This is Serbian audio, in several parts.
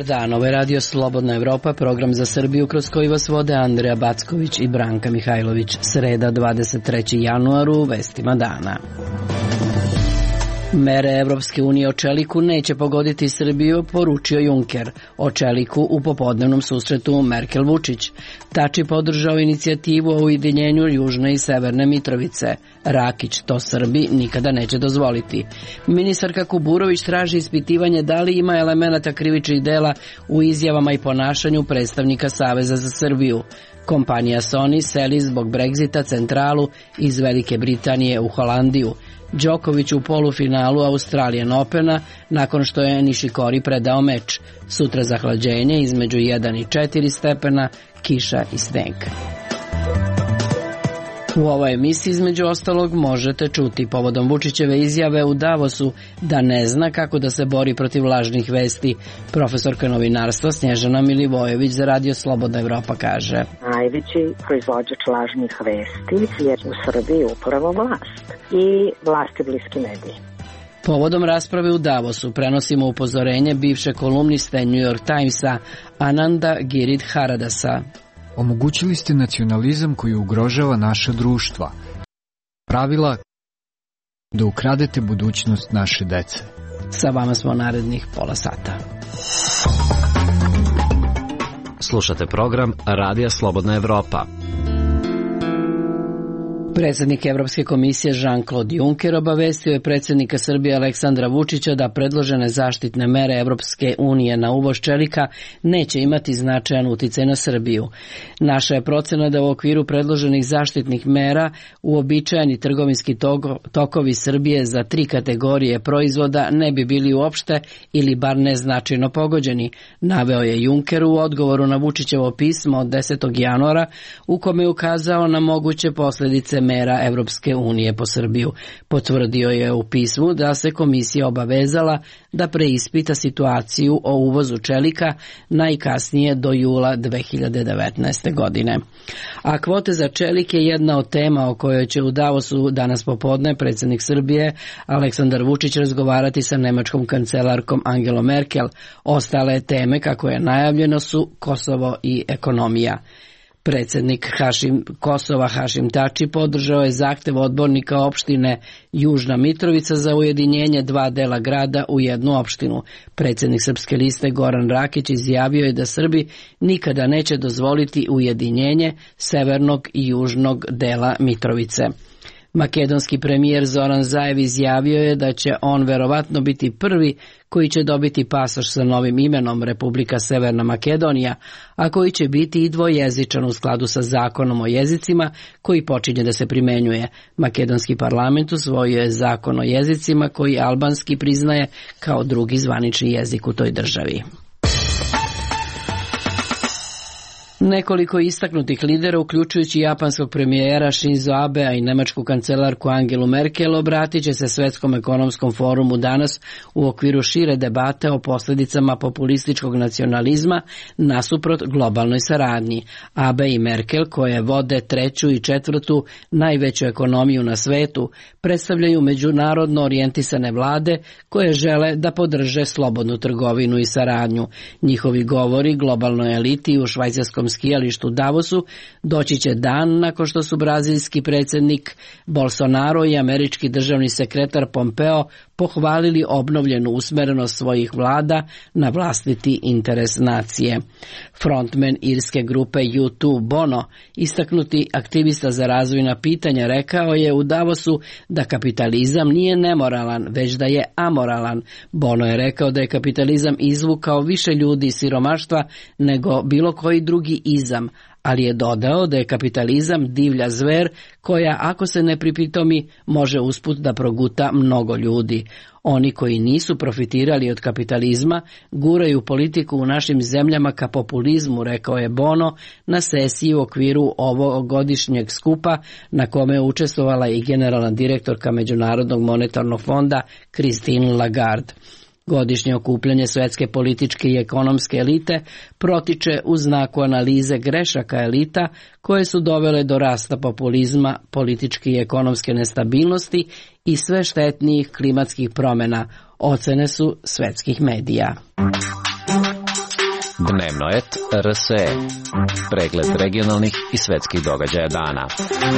dan, ovo je Radio Slobodna Evropa, program za Srbiju kroz koji vas vode Andreja Backović i Branka Mihajlović. Sreda, 23. januar, u vestima dana. Mere Evropske unije o čeliku neće pogoditi Srbiju, poručio Juncker. O čeliku u popodnevnom susretu Merkel-Vučić. Tači podržao inicijativu o ujedinjenju Južne i Severne Mitrovice. Rakić to Srbi nikada neće dozvoliti. Ministarka Kuburović traži ispitivanje da li ima elemenata krivičnih dela u izjavama i ponašanju predstavnika Saveza za Srbiju. Kompanija Sony seli zbog Brexita centralu iz Velike Britanije u Holandiju. Đoković u polufinalu Australian Opena nakon što je Nishikori predao meč. Sutra zahlađenje između 1 i 4 stepena, kiša i sneg. U ovoj emisiji između ostalog možete čuti povodom Vučićeve izjave u Davosu da ne zna kako da se bori protiv lažnih vesti. Profesorka novinarstva Snježana Milivojević za Radio Slobodna Evropa kaže: najveći proizvođač lažnih vesti je u Srbiji upravo vlast i vlasti bliski mediji. Povodom rasprave u Davosu prenosimo upozorenje bivše kolumniste New York Timesa Ananda Giridharadasa. Omogućili ste nacionalizam koji ugrožava naša društva. Pravila da ukradete budućnost naše dece. Sa vama smo narednih pola sata. Slušate program Radija Slobodna Evropa. Predsjednik Evropske komisije Jean-Claude Juncker obavestio je predsjednika Srbije Aleksandra Vučića da predložene zaštitne mere Evropske unije na uvoz čelika neće imati značajan uticaj na Srbiju. Naša je procena da u okviru predloženih zaštitnih mera uobičajeni trgovinski tokovi Srbije za 3 kategorije proizvoda ne bi bili uopšte ili bar neznačajno pogođeni, naveo je Juncker u odgovoru na Vučićevo pismo od 10. januara u kome je ukazao na moguće posljedice mera Evropske unije po Srbiju. Potvrdio je u pismu da se komisija obavezala da preispita situaciju o uvozu čelika najkasnije do jula 2019. godine. A kvote za čelik je jedna od tema o kojoj će u Davosu danas popodne predsjednik Srbije Aleksandar Vučić razgovarati sa nemačkom kancelarkom Angelom Merkel. Ostale teme, kako je najavljeno, su Kosovo i ekonomija. Predsjednik Kosova Hašim Tači podržao je zahtev odbornika opštine Južna Mitrovica za ujedinjenje 2 dela grada u jednu opštinu. Predsjednik Srpske liste Goran Rakić izjavio je da Srbi nikada neće dozvoliti ujedinjenje severnog i južnog dela Mitrovice. Makedonski premijer Zoran Zaev izjavio je da će on verovatno biti prvi koji će dobiti pasoš sa novim imenom Republika Severna Makedonija, a koji će biti i dvojezičan u skladu sa zakonom o jezicima koji počinje da se primenjuje. Makedonski parlament usvojio je zakon o jezicima koji albanski priznaje kao drugi zvanični jezik u toj državi. Nekoliko istaknutih lidera, uključujući japanskog premijera Shinzo Abea i nemačku kancelarku Angelu Merkel, obratit će se Svetskom ekonomskom forumu danas u okviru šire debate o posljedicama populističkog nacionalizma nasuprot globalnoj saradnji. Abe i Merkel, koje vode 3. i 4. najveću ekonomiju na svetu, predstavljaju međunarodno orijentisane vlade koje žele da podrže slobodnu trgovinu i saradnju. Njihovi govori globalnoj eliti u švajcarskom skijalištu Davosu doći će dan nakon što su brazilski predsjednik Bolsonaro i američki državni sekretar Pompeo pohvalili obnovljenu usmerenost svojih vlada na vlastiti interes nacije. Frontman irske grupe U2 Bono, istaknuti aktivista za razvojna pitanja, rekao je u Davosu da kapitalizam nije nemoralan, već da je amoralan. Bono je rekao da je kapitalizam izvukao više ljudi iz siromaštva nego bilo koji drugi izam, ali je dodao da je kapitalizam divlja zver koja, ako se ne pripitomi, može usput da proguta mnogo ljudi. Oni koji nisu profitirali od kapitalizma guraju politiku u našim zemljama ka populizmu, rekao je Bono na sesiji u okviru ovogodišnjeg skupa na kome je učestvovala i generalna direktorka Međunarodnog monetarnog fonda Christine Lagarde. Godišnje okupljanje svetske političke i ekonomske elite protiče u znaku analize grešaka elita koje su dovele do rasta populizma, političke i ekonomske nestabilnosti i sve štetnijih klimatskih promjena, ocene su svetskih medija. Dnevnoet RSE. Pregled regionalnih i svetskih događaja dana.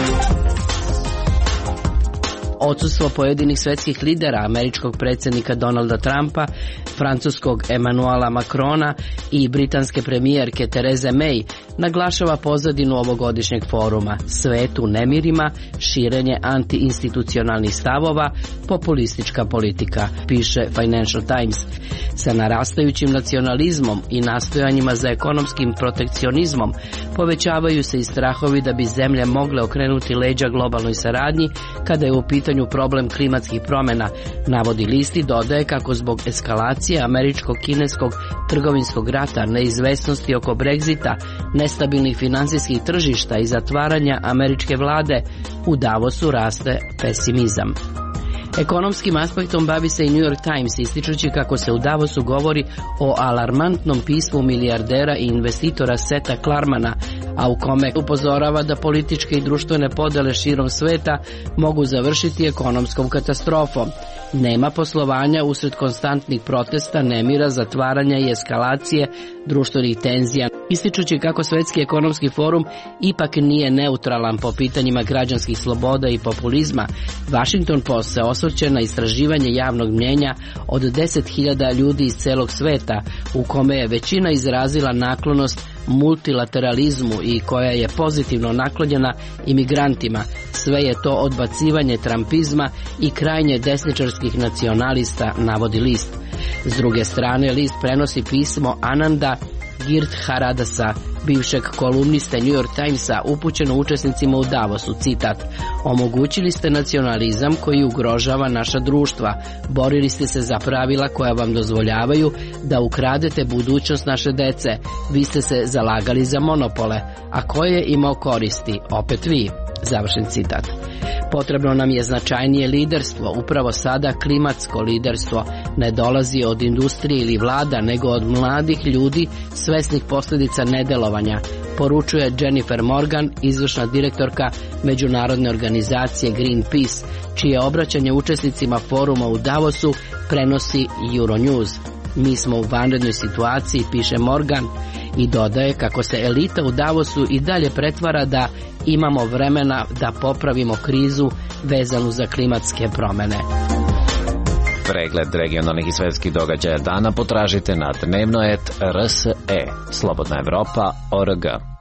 Odsustvo pojedinih svetskih lidera, američkog predsjednika Donalda Trumpa, francuskog Emmanuela Macrona i britanske premijerke Therese May naglašava pozadinu ovogodišnjeg foruma: svet u nemirima, širenje antiinstitucionalnih stavova, populistička politika, piše Financial Times. Sa narastajućim nacionalizmom i nastojanjima za ekonomskim protekcionizmom povećavaju se i strahovi da bi zemlje mogle okrenuti leđa globalnoj saradnji kada je u pitanju problem klimatskih promjena, navodi list i dodaje kako zbog eskalacije američko-kineskog trgovinskog rata, neizvesnosti oko Brexita, nestabilnih financijskih tržišta i zatvaranja američke vlade, u Davosu raste pesimizam. Ekonomskim aspektom bavi se i New York Times, ističući kako se u Davosu govori o alarmantnom pismu milijardera i investitora Seta Klarmana, a u kome upozorava da političke i društvene podele širom sveta mogu završiti ekonomskom katastrofom. Nema poslovanja usred konstantnih protesta, nemira, zatvaranja i eskalacije društvenih tenzija, ističući kako Svetski ekonomski forum ipak nije neutralan po pitanjima građanskih sloboda i populizma. Washington Post se osvrće na istraživanje javnog mnjenja od 10.000 ljudi iz celog sveta, u kome je većina izrazila naklonost multilateralizmu i koja je pozitivno naklonjena imigrantima. Sve je to odbacivanje trumpizma i krajnje desničarskih nacionalista, navodi list. S druge strane, list prenosi pismo Ananda Giridharadasa, bivšeg kolumniste New York Timesa, upućeno učesnicima u Davosu, citat: omogućili ste nacionalizam koji ugrožava naša društva, borili ste se za pravila koja vam dozvoljavaju da ukradete budućnost naše dece, vi ste se zalagali za monopole, a ko je imao koristi? Opet vi. Završen citat. Potrebno nam je značajnije liderstvo. Upravo sada klimatsko liderstvo ne dolazi od industrije ili vlada, nego od mladih ljudi svesnih posljedica nedelovanja, poručuje Jennifer Morgan, izvršna direktorka međunarodne organizacije Greenpeace, čije obraćanje učesnicima foruma u Davosu prenosi Euronews. Mi smo u vanrednoj situaciji, piše Morgan, i dodaje kako se elita u Davosu i dalje pretvara da imamo vremena da popravimo krizu vezanu za klimatske promjene. Pregled regionalnih i svetskih događaja dana potražite na Dnevnoet RSE. Slobodna Evropa.org.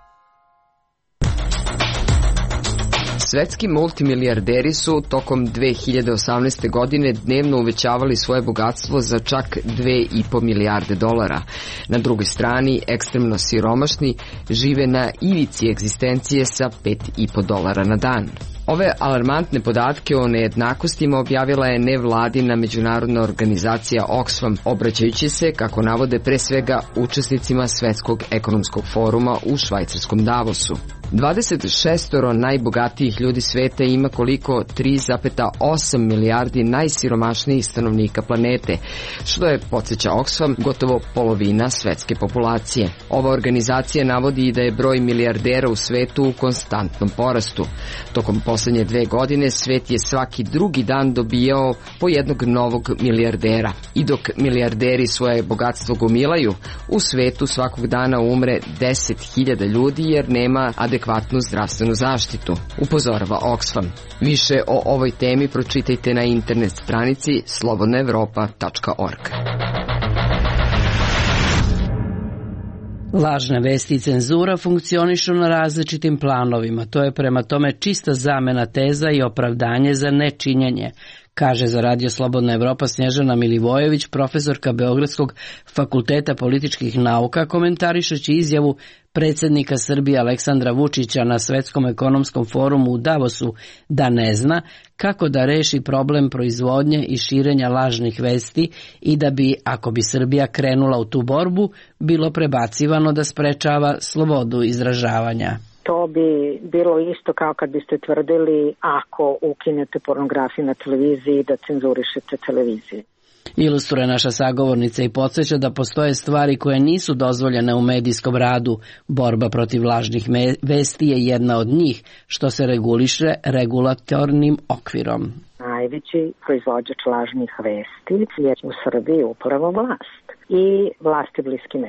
Svetski multimilijarderi su tokom 2018. godine dnevno uvećavali svoje bogatstvo za čak 2,5 milijarde dolara. Na drugoj strani, ekstremno siromašni žive na ivici egzistencije sa $5,5 na dan. Ove alarmantne podatke o nejednakostima objavila je nevladina međunarodna organizacija Oxfam, obraćajući se, kako navode, pre svega učesnicima Svetskog ekonomskog foruma u švajcarskom Davosu. 26 najbogatijih ljudi sveta ima koliko 3,8 milijardi najsiromašnijih stanovnika planete, što je, podsjeća Oxfam, gotovo polovina svetske populacije. Ova organizacija navodi i da je broj milijardera u svetu u konstantnom porastu. Tokom poslednje 2 godine svet je svaki drugi dan dobijao po jednog novog milijardera. I dok milijarderi svoje bogatstvo gomilaju, u svetu svakog dana umre 10.000 ljudi jer nema adekvatnu zdravstvenu zaštitu, upozorava Oxfam. Više o ovoj temi pročitajte na internet stranici slobodnaevropa.org. Lažne vesti i cenzura funkcionišu na različitim planovima. To je prema tome čista zamena teza i opravdanje za nečinjenje, kaže za Radio Slobodna Evropa Snježana Milivojević, profesorka Beogradskog fakulteta političkih nauka, komentarišući izjavu predsjednika Srbije Aleksandra Vučića na Svetskom ekonomskom forumu u Davosu da ne zna kako da reši problem proizvodnje i širenja lažnih vesti i da bi, ako bi Srbija krenula u tu borbu, bilo prebacivano da sprečava slobodu izražavanja. To bi bilo isto kao kad biste tvrdili ako ukinete pornografiju na televiziji da cenzurišete televiziju. Ilustruje naša sagovornica i podsjeća da postoje stvari koje nisu dozvoljene u medijskom radu. Borba protiv lažnih vesti je jedna od njih, što se reguliše regulatornim okvirom. Najveći proizvođač lažnih vesti je u Srbiji upravo vlast i vlasti bliski mediji.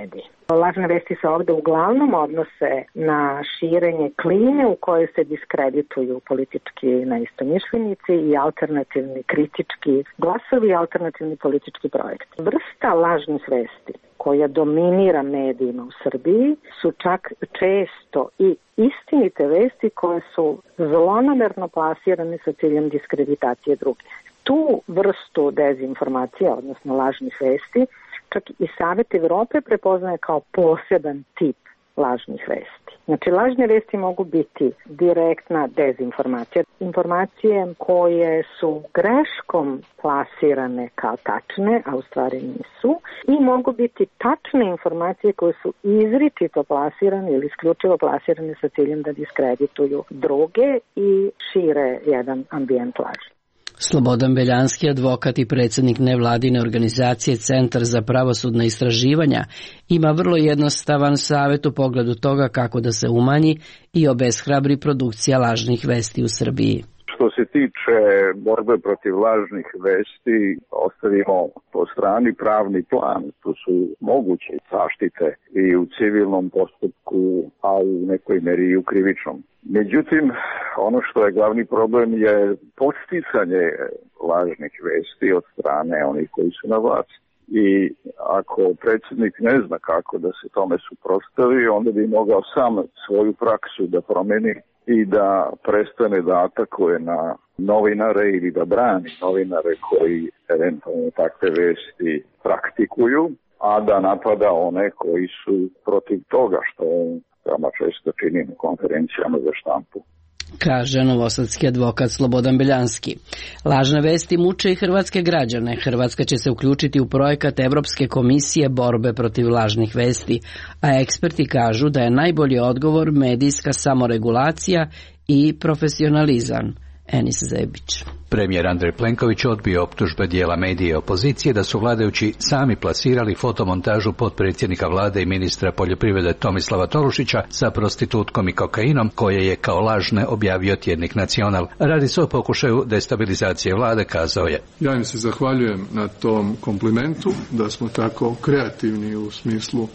Lažne vesti se ovde uglavnom odnose na širenje klime u kojoj se diskredituju politički neistomišljenici i alternativni kritički glasovi i alternativni politički projekti. Vrsta lažnih vesti koja dominira medijima u Srbiji su čak često i istinite vesti koje su zlonamerno plasirane sa ciljem diskreditacije drugih. Tu vrstu dezinformacija, odnosno lažnih vesti, čak i Savet Evrope prepoznaje kao poseban tip lažnih vesti. Znači, lažne vesti mogu biti direktna dezinformacija, informacije koje su greškom plasirane kao tačne, a u stvari nisu, i mogu biti tačne informacije koje su izričito plasirane ili isključivo plasirane sa ciljem da diskredituju druge i šire jedan ambijent laži. Slobodan Beljanski, advokat i predsjednik nevladine organizacije Centar za pravosudna istraživanja, ima vrlo jednostavan savjet u pogledu toga kako da se umanji i obeshrabri produkcija lažnih vesti u Srbiji. Što se tiče borbe protiv lažnih vesti, ostavimo po strani pravni plan. Tu su moguće zaštite i u civilnom postupku, a u nekoj meri i u krivičnom. Međutim, ono što je glavni problem je podsticanje lažnih vesti od strane onih koji su na vlasti. I ako predsjednik ne zna kako da se tome suprotstavi, onda bi mogao sam svoju praksu da promeni i da prestane da atakuje na novinare ili da brani novinare koji eventualno takve vesti praktikuju, a da napada one koji su protiv toga, što veoma često čini na konferencijama za štampu. Kaže novosadski advokat Slobodan Beljanski. Lažne vesti muče i hrvatske građane. Hrvatska će se uključiti u projekat Evropske komisije borbe protiv lažnih vesti, a eksperti kažu da je najbolji odgovor medijska samoregulacija i profesionalizam. Enis Zebić. Premijer Andrej Plenković odbio optužbe dijela medije i opozicije da su vladajući sami plasirali fotomontažu potpredsjednika vlade i ministra poljoprivrede Tomislava Tolušića sa prostitutkom i kokainom, koje je kao lažne objavio tjednik Nacional. Radi se o pokušaju destabilizacije vlade, kazao je. Ja im se zahvaljujem na tom komplimentu, da smo tako kreativni u smislu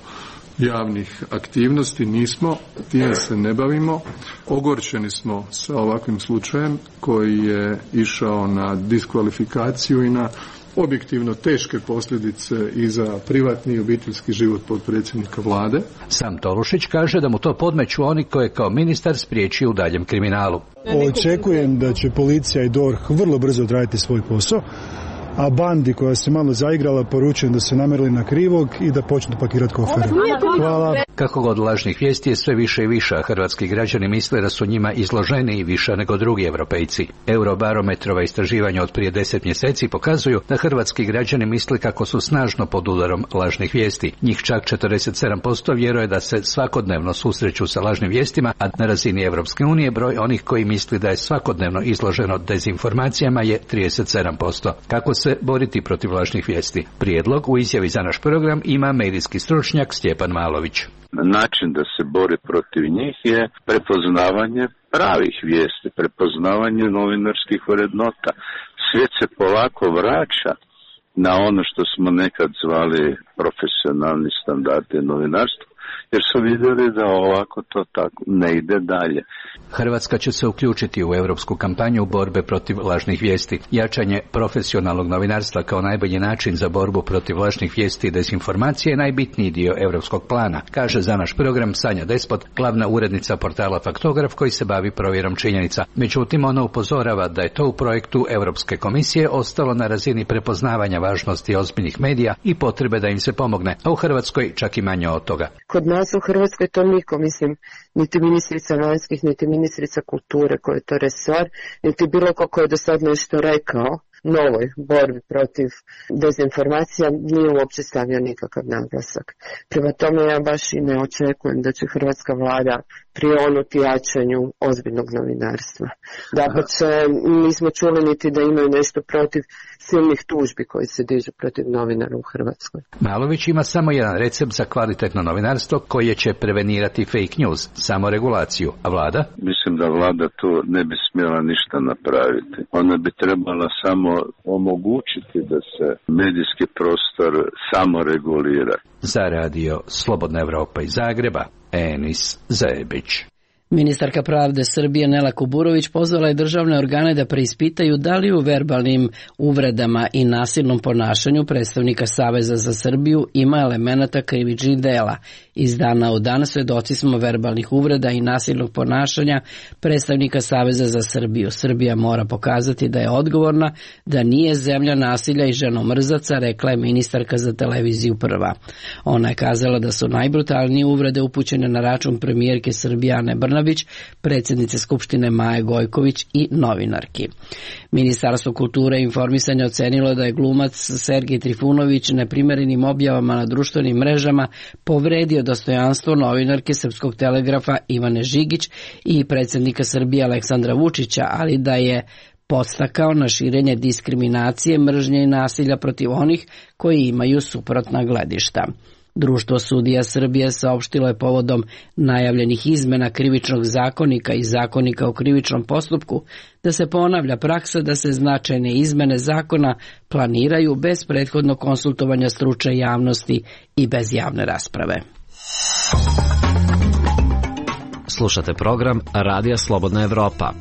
javnih aktivnosti. Nismo, time se ne bavimo. Ogorčeni smo sa ovakvim slučajem koji je išao na diskvalifikaciju i na objektivno teške posljedice i za privatni i obiteljski život potpredsjednika vlade. Sam Tolušić kaže da mu to podmeću oni koje kao ministar spriječio u daljem kriminalu. Očekujem da će policija i DORH vrlo brzo odraditi svoj posao, a bandi koja se malo zaigrala poručujem da se namerili na krivog i da počnu pakirati kofere. Hvala. Kako god lažnih vijesti je sve više i više, a hrvatski građani misle da su njima izloženi i više nego drugi Europejci. Eurobarometrova istraživanja od prije 10 mjeseci pokazuju da hrvatski građani misle kako su snažno pod udarom lažnih vijesti. Njih čak 47% vjeruje da se svakodnevno susreću sa lažnim vijestima, a na razini Europske unije broj onih koji misli da je svakodnevno izloženo dezinformacijama je 37%. Kako se boriti protiv lažnih vijesti? Prijedlog u izjavi za naš program ima medijski stručnjak Stjepan Malović. Način da se bori protiv njih je prepoznavanje pravih vijesti, prepoznavanje novinarskih vrednota. Svijet se polako vraća na ono što smo nekad zvali profesionalni standardi novinarstva, jer su vidjeli da ovako to tako ne ide dalje. Hrvatska će se uključiti u europsku kampanju borbe protiv lažnih vijesti. Jačanje profesionalnog novinarstva kao najbolji način za borbu protiv lažnih vijesti i dezinformacije je najbitniji dio europskog plana, kaže za naš program Sanja Despot, glavna urednica portala Faktograf koji se bavi provjerom činjenica. Međutim, ona upozorava da je to u projektu Europske komisije ostalo na razini prepoznavanja važnosti ozbiljnih medija i potrebe da im se pomogne, a u Hrvatskoj čak i manje od toga. Kod nas u Hrvatskoj to niko, mislim, niti ministrica vanjskih, niti ministrica kulture koji je to resor, niti bilo ko je do sad nešto rekao novoj borbi protiv dezinformacija nije uopće stavio nikakav naglasak. Prema tome ja baš i ne očekujem da će hrvatska vlada prionuti jačanju ozbiljnog novinarstva. Dapače, nismo čuli niti da imaju nešto protiv silnih tužbi koji se dižu protiv novinara u Hrvatskoj. Malović ima samo jedan recept za kvalitetno novinarstvo koje će prevenirati fake news, samo regulaciju. A vlada? Mislim da vlada tu ne bi smjela ništa napraviti. Ona bi trebala samo omogućiti da se medijski prostor samo regulira. Za radio Slobodna Evropa iz Zagreba, Enis Zajebić. Ministarka pravde Srbije Nela Kuburović pozvala je državne organe da preispitaju da li u verbalnim uvredama i nasilnom ponašanju predstavnika Saveza za Srbiju ima elemenata krivičnih dela. Iz dana u dan svedoci smo verbalnih uvreda i nasilnog ponašanja predstavnika Saveza za Srbiju. Srbija mora pokazati da je odgovorna, da nije zemlja nasilja i ženomrzaca, rekla je ministarka za televiziju Prva. Ona je kazala da su najbrutalnije uvrede upućene na račun premijerke Srbije Ane Brnabić, predsjednice Skupštine Maje Gojković i novinarki. Ministarstvo kulture i informisanja ocenilo da je glumac Sergej Trifunović neprimerenim objavama na društvenim mrežama povredio dostojanstvo novinarke Srpskog telegrafa Ivane Žigić i predsjednika Srbije Aleksandra Vučića, ali da je podstakao na širenje diskriminacije, mržnje i nasilja protiv onih koji imaju suprotna gledišta. Društvo sudija Srbije saopštilo je povodom najavljenih izmena Krivičnog zakonika i Zakonika o krivičnom postupku da se ponavlja praksa da se značajne izmene zakona planiraju bez prethodnog konsultovanja stručne javnosti i bez javne rasprave. Slušate program Radija Slobodna Evropa.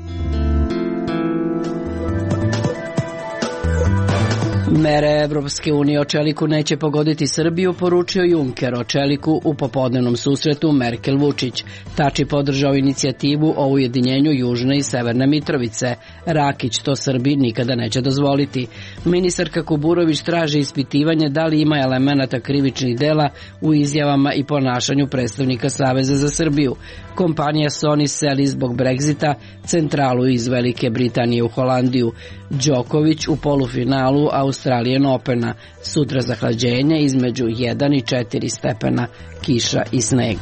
Mere Evropske unije o čeliku neće pogoditi Srbiju, poručio Juncker o čeliku u popodnevnom susretu Merkel-Vučić. Tači podržao inicijativu o ujedinjenju Južne i Severne Mitrovice. Rakić to Srbiji nikada neće dozvoliti. Ministarka Kuburović traži ispitivanje da li ima elemenata krivičnih dela u izjavama i ponašanju predstavnika Saveza za Srbiju. Kompanija Sony seli zbog Brexita centralu iz Velike Britanije u Holandiju. Đoković u polufinalu Australian Opena. Sutra zahlađenje između 1 i 4 stepena, kiša i sneg.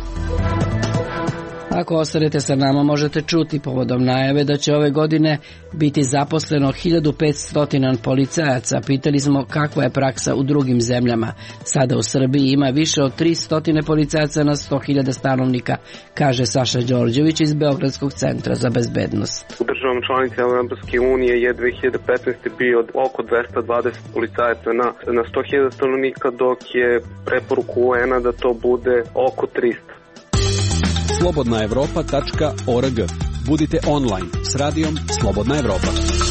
Ako ostanete sa nama, možete čuti povodom najave da će ove godine biti zaposleno 1500 policajaca. Pitali smo kakva je praksa u drugim zemljama. Sada u Srbiji ima više od 300 policajaca na 100.000 stanovnika, kaže Saša Đorđević iz Beogradskog centra za bezbednost. U državama članicama Evropske unije je 2015. bio oko 220 policajaca na 100.000 stanovnika, dok je preporuku UN-a da to bude oko 300. slobodnaevropa.org. Budite online s radijom Slobodna Evropa.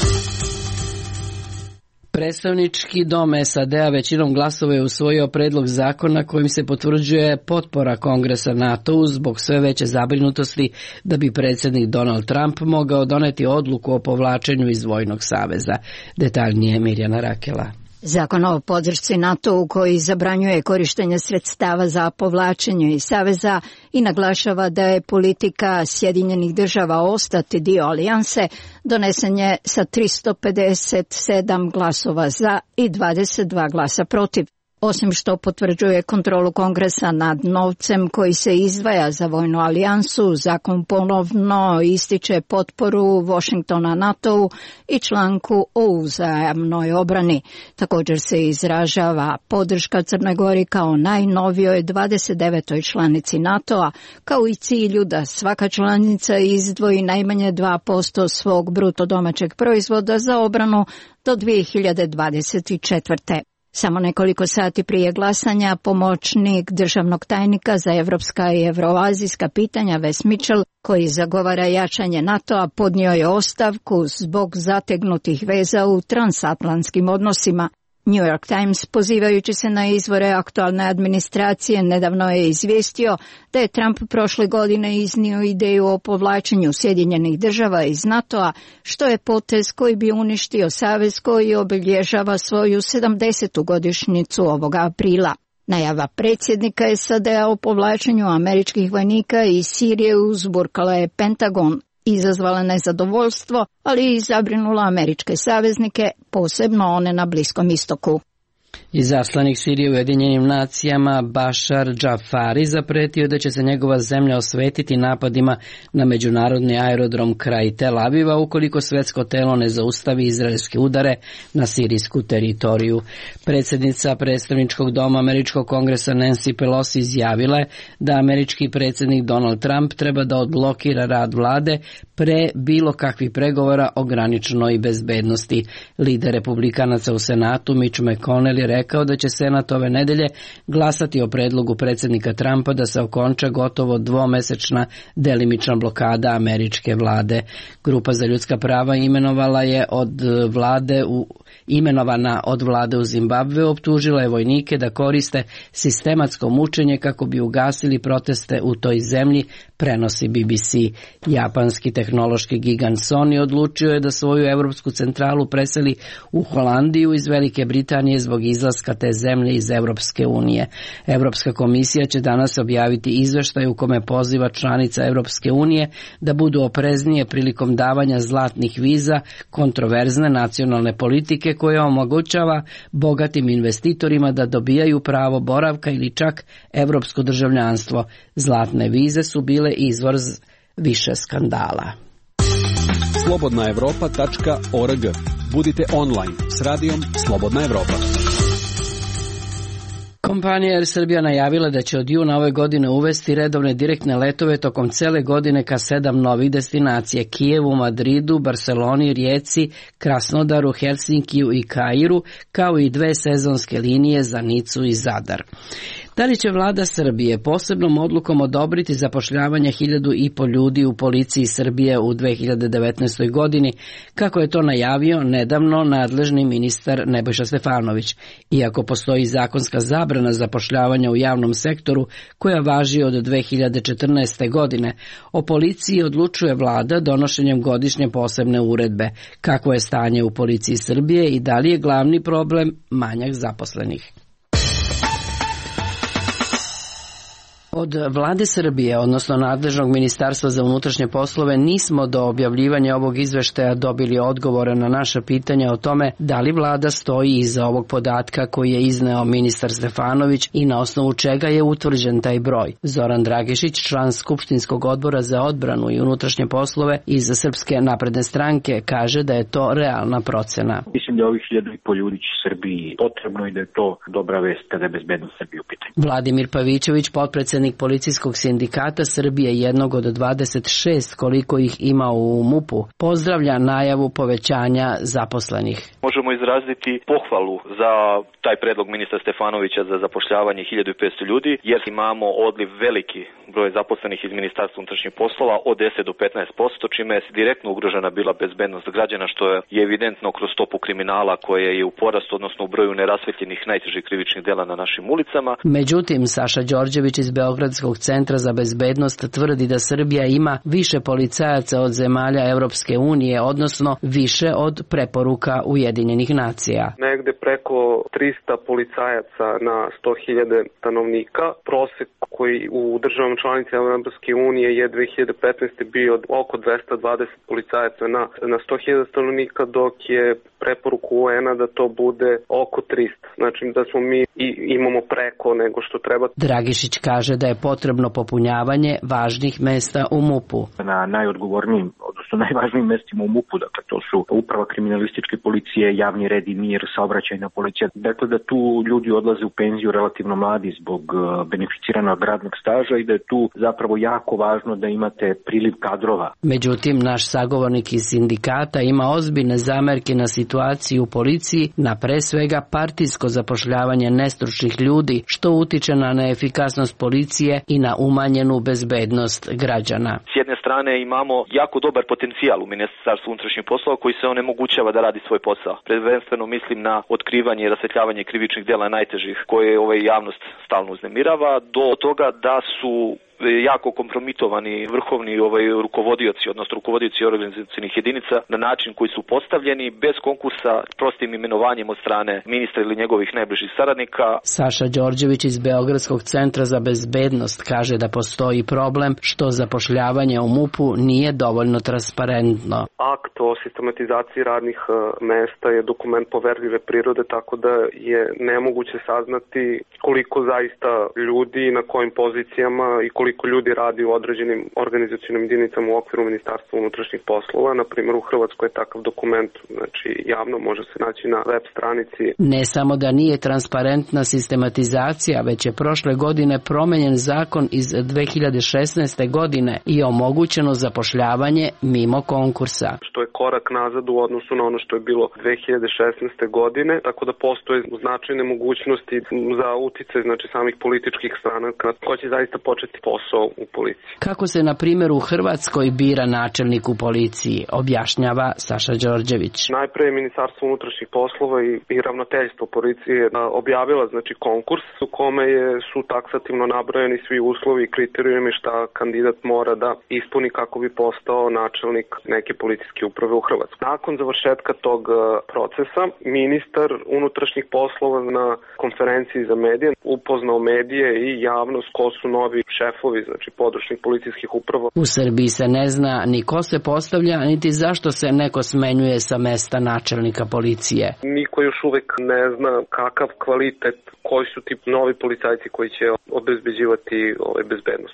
Predstavnički dom SAD-a većinom glasova je usvojio predlog zakona kojim se potvrđuje potpora Kongresa NATO-u zbog sve veće zabrinutosti da bi predsjednik Donald Trump mogao doneti odluku o povlačenju iz vojnog saveza. Detaljnije Mirjana Rakela. Zakon o podršci NATO-u koji zabranjuje korištenje sredstava za povlačenje iz saveza i naglašava da je politika Sjedinjenih država ostati dio alijanse, donesen je sa 357 glasova za i 22 glasa protiv. Osim što potvrđuje kontrolu Kongresa nad novcem koji se izdvaja za vojnu alijansu, zakon ponovno ističe potporu Washingtona NATO-u i članku o uzajamnoj obrani. Također se izražava podrška Crnoj Gori kao najnovijoj 29. članici NATO-a, kao i cilju da svaka članica izdvoji najmanje 2% svog bruto domaćeg proizvoda za obranu do 2024. Samo nekoliko sati prije glasanja pomoćnik državnog tajnika za evropska i evroazijska pitanja Wes Mitchell, koji zagovara jačanje NATO-a, podnio je ostavku zbog zategnutih veza u transatlantskim odnosima. New York Times, pozivajući se na izvore aktualne administracije, nedavno je izvijestio da je Trump prošle godine iznio ideju o povlačenju Sjedinjenih država iz NATO-a, što je potez koji bi uništio savez koji obilježava svoju 70. godišnjicu ovoga aprila. Najava predsjednika SAD-a o povlačenju američkih vojnika iz Sirije uzburkala je Pentagon, izazvala nezadovoljstvo, ali i zabrinula američke saveznike, posebno one na Bliskom istoku. Izaslanik Sirije u Ujedinjenim nacijama Bašar Džafari zapretio da će se njegova zemlja osvetiti napadima na međunarodni aerodrom kraj Tel Aviva ukoliko svetsko telo ne zaustavi izraelske udare na sirijsku teritoriju. Predsjednica predstavničkog doma Američkog kongresa Nancy Pelosi izjavila je da američki predsjednik Donald Trump treba da odblokira rad vlade pre bilo kakvih pregovora o graničnoj bezbednosti. Lider republikanaca u Senatu Mitch McConnell je rekao da će Senat ove nedelje glasati o predlogu predsjednika Trumpa da se okonča gotovo dvomesečna delimična blokada američke vlade. Grupa za ljudska prava imenovana od vlade u Zimbabve optužila je vojnike da koriste sistematsko mučenje kako bi ugasili proteste u toj zemlji, prenosi BBC. Japanski tehnološki gigant Sony odlučio je da svoju evropsku centralu preseli u Holandiju iz Velike Britanije zbog izlaska te zemlje iz Evropske unije. Evropska komisija će danas objaviti izveštaj u kome poziva članica Evropske unije da budu opreznije prilikom davanja zlatnih viza kontroverzne nacionalne politike koja omogućava bogatim investitorima da dobijaju pravo boravka ili čak evropsko državljanstvo. Zlatne vize su bile izvor više skandala. slobodnaevropa.org. Budite online s radijom Slobodna Evropa. Kompanija Air Srbija najavila da će od juna ove godine uvesti redovne direktne letove tokom cele godine ka 7 novih destinacije: Kijevu, Madridu, Barceloni, Rijeci, Krasnodaru, Helsinkiju i Kairu, kao i 2 sezonske linije za Nicu i Zadar. Da li će vlada Srbije posebnom odlukom odobriti zapošljavanje 1.500 ljudi u policiji Srbije u 2019. godini, kako je to najavio nedavno nadležni ministar Nebojša Stefanović? Iako postoji zakonska zabrana zapošljavanja u javnom sektoru koja važi od 2014. godine, o policiji odlučuje vlada donošenjem godišnje posebne uredbe. Kako je stanje u policiji Srbije i da li je glavni problem manjak zaposlenih? Od vlade Srbije, odnosno nadležnog ministarstva za unutrašnje poslove, nismo do objavljivanja ovog izveštaja dobili odgovore na naša pitanja o tome da li vlada stoji iza ovog podatka koji je izneo ministar Stefanović i na osnovu čega je utvrđen taj broj. Zoran Dragišić, član Skupštinskog odbora za odbranu i unutrašnje poslove iz Srpske napredne stranke, kaže da je to realna procena. Mislim da je ovih 1.500 ljudi će Srbiji potrebno i da je to dobra vest kada je bezbednost Srbije u pitanju. Vladimir Pavićević, potpredsednik Policijskog sindikata Srbije, jednog od 26 koliko ih ima u MUP-u, pozdravlja najavu povećanja zaposlenih. Možemo izraziti pohvalu za taj predlog ministra Stefanovića za zapošljavanje 1.500 ljudi, jer imamo odliv veliki broj zaposlenih iz Ministarstva unutrašnjih poslova od 10 do 15%, čime je direktno ugrožena bila bezbednost građana, što je evidentno kroz stopu kriminala koja je u porastu, odnosno u broju nerasvetljenih najtežih krivičnih dela na našim ulicama. Međutim, Saša Đorđević iz Beogradskog centra za bezbednost tvrdi da Srbija ima više policajaca od zemalja Evropske unije, odnosno više od preporuka Ujedinjenih nacija. Negde preko 300 policajaca na 100.000 stanovnika. Prosek koji u državama članicama Evropske unije je 2015. bio oko 220 policajaca na 100.000 stanovnika, dok je preporuku UN-a da to bude oko 300. Znači da smo mi imamo preko nego što treba. Dragišić kaže da je potrebno popunjavanje važnih mesta u MUP-u. Na najodgovornijim, odnosno najvažnijim mestima u MUP-u, dakle to su uprava kriminalističke policije, javni red i mir, saobraćajna policija. Dakle da tu ljudi odlaze u penziju relativno mladi zbog beneficiranog radnog staža i da je tu zapravo jako važno da imate priliv kadrova. Međutim, naš sagovornik iz sindikata ima ozbiljne zamerke na situaciju u policiji, na pre svega partijsko zapošljavanje nestručnih ljudi, što utiče na neefikasnost policije i na umanjenu bezbednost građana. S jedne strane imamo jako dobar potencijal u Ministarstvu unutrašnjih poslova koji se onemogućava da radi svoj posao. Prvenstveno mislim na otkrivanje i rasvetljavanje krivičnih dela najtežih koje javnost stalno uznemirava, do toga da su jako kompromitovani vrhovni rukovodioci, odnosno rukovodioci organizacionih jedinica na način koji su postavljeni bez konkursa, prostim imenovanjem od strane ministra ili njegovih najbližih saradnika. Saša Đorđević iz Beogradskog centra za bezbednost kaže da postoji problem što zapošljavanje u MUP-u nije dovoljno transparentno. Akt o sistematizaciji radnih mesta je dokument poverljive prirode, tako da je nemoguće saznati koliko zaista ljudi na kojim pozicijama i koliko ljudi radi u određenim organizacionim jedinicama u okviru Ministarstva unutrašnjih poslova. Na primjer, u Hrvatskoj je takav dokument, znači javno može se naći na web stranici. Ne samo da nije transparentna sistematizacija, već je prošle godine promenjen zakon iz 2016. godine i omogućeno zapošljavanje mimo konkursa. Što je korak nazad u odnosu na ono što je bilo 2016. godine, tako da postoje značajne mogućnosti za uticaj, znači samih političkih stranaka ko će zaista početi posao u policiji. Kako se na primjer u Hrvatskoj bira načelnik u policiji, objašnjava Saša Đorđević. Najpre je Ministarstvo unutrašnjih poslova i ravnateljstvo policije objavila znači konkurs u kome su taksativno nabrojeni svi uslovi i kriterijumi šta kandidat mora da ispuni kako bi postao načelnik neke policijske uprave u Hrvatskoj. Nakon završetka tog procesa ministar unutrašnjih poslova na konferenciji za medije upoznao medije i javnost ko su novi šefovi, znači područnih policijskih uprava. U Srbiji se ne zna ni ko se postavlja, niti zašto se neko smenjuje sa mesta načelnika policije. Niko još uvek ne zna kakav kvalitet, koji su ti novi policajci koji će obezbeđivati bezbednost.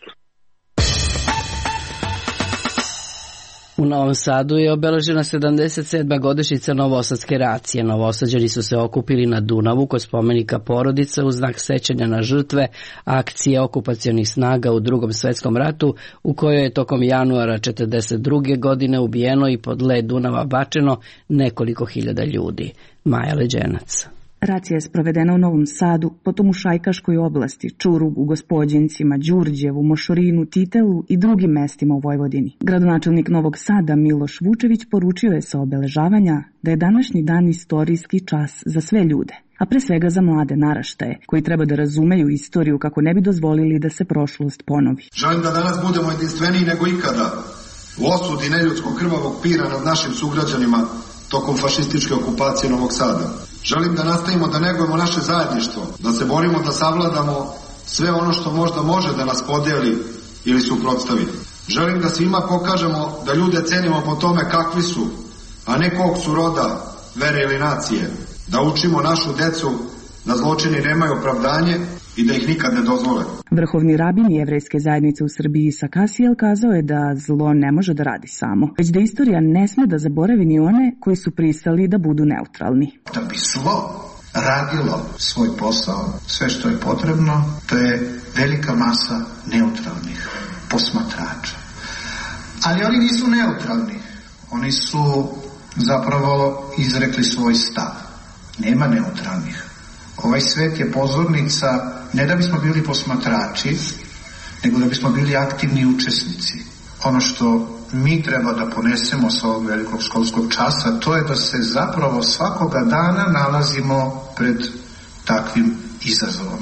U Novom Sadu je obeležena 77. godišnjica Novosadske racije. Novosađani su se okupili na Dunavu kod spomenika Porodica u znak sećanja na žrtve akcije okupacionih snaga u Drugom svetskom ratu, u kojoj je tokom januara 1942. godine ubijeno i pod led Dunava bačeno nekoliko hiljada ljudi. Maja Leđenac. Racija je sprovedena u Novom Sadu, potom u Šajkaškoj oblasti, Čurugu, Gospođincima, Đurđevu, Mošorinu, Titelu i drugim mestima u Vojvodini. Gradonačelnik Novog Sada Miloš Vučević poručio je sa obeležavanja da je današnji dan istorijski čas za sve ljude, a pre svega za mlade naraštaje, koji treba da razumeju istoriju kako ne bi dozvolili da se prošlost ponovi. Želim da danas budemo jedinstveniji nego ikada u osudi neljudskog krvavog pira nad našim sugrađanima tokom fašističke okupacije Novog Sada. Želim da nastavimo da negujemo naše zajedništvo, da se borimo da savladamo sve ono što možda može da nas podijeli ili suprotstavi. Želim da svima pokažemo da ljude cenimo po tome kakvi su, a ne kog su roda, vere ili nacije. Da učimo našu decu da zločini nemaju opravdanje i da ih nikad ne dozvole. Vrhovni rabin jevrejske zajednice u Srbiji Sakasijel kazao je da zlo ne može da radi samo, već da istorija ne sme da zaboravi ni one koji su pristali da budu neutralni. Da bi zlo radilo svoj posao, sve što je potrebno, to je velika masa neutralnih posmatrača. Ali oni nisu neutralni, oni su zapravo izrekli svoj stav. Nema neutralnih. Ovaj svet je pozornica ne da bismo bili posmatrači, nego da bismo bili aktivni učesnici. Ono što mi treba da ponesemo sa ovog velikog školskog časa, to je da se zapravo svakoga dana nalazimo pred takvim izazovom.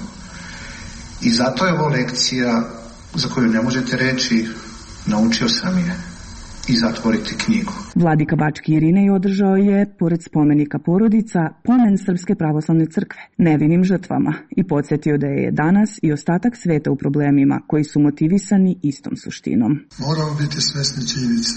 I zato je ovo lekcija za koju ne možete reći naučio sam je i zatvoriti knjigu. Vladika Bački Irinej održao je, pored spomenika Porodica, pomen Srpske pravoslavne crkve, nevinim žrtvama, i podsjetio da je danas i ostatak sveta u problemima koji su motivisani istom suštinom. Moramo biti svesni činjenice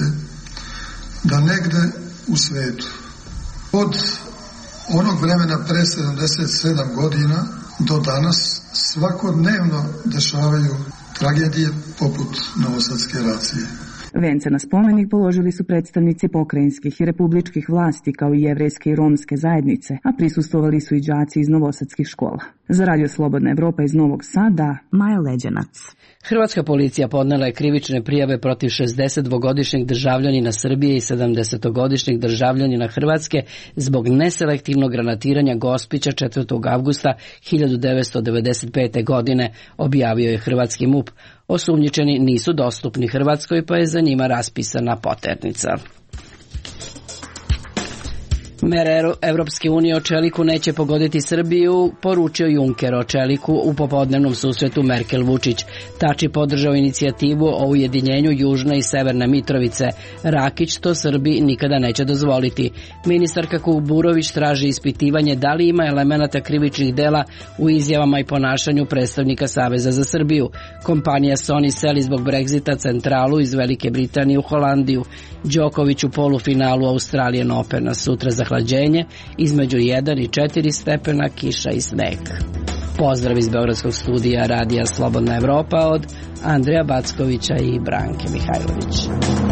da negde u svetu od onog vremena pre 77 godina do danas svakodnevno dešavaju tragedije poput Novosadske racije. Vence na spomenik položili su predstavnici pokrajinskih i republičkih vlasti kao i jevrejske i romske zajednice, a prisustvovali su i đaci iz novosadskih škola. Za Radio Slobodna Evropa iz Novog Sada, Maja Leđenac. Hrvatska policija podnela je krivične prijave protiv 62-godišnjeg državljanina Srbije i 70-godišnjeg državljanina Hrvatske zbog neselektivnog granatiranja Gospića 4. avgusta 1995. godine, objavio je hrvatski MUP. Osumnjičeni nisu dostupni Hrvatskoj, pa je za njima raspisana poternica. Mere Evropske unije o čeliku neće pogoditi Srbiju, poručio Juncker o čeliku u popodnevnom susretu Merkel-Vučić. Tači podržao inicijativu o ujedinjenju Južne i Severne Mitrovice. Rakić to Srbiji nikada neće dozvoliti. Ministarka Kuburović traži ispitivanje da li ima elemenata krivičnih dela u izjavama i ponašanju predstavnika Saveza za Srbiju. Kompanija Sony seli zbog Brexita centralu iz Velike Britanije u Holandiju. Đoković u polufinalu Australian Opena. Sutra zahlađenje između 1 i 4 stepena, kiša i sneg. Pozdrav iz Beogradskog studija Radija Slobodna Evropa od Andreja Backovića i Branke Mihajlović.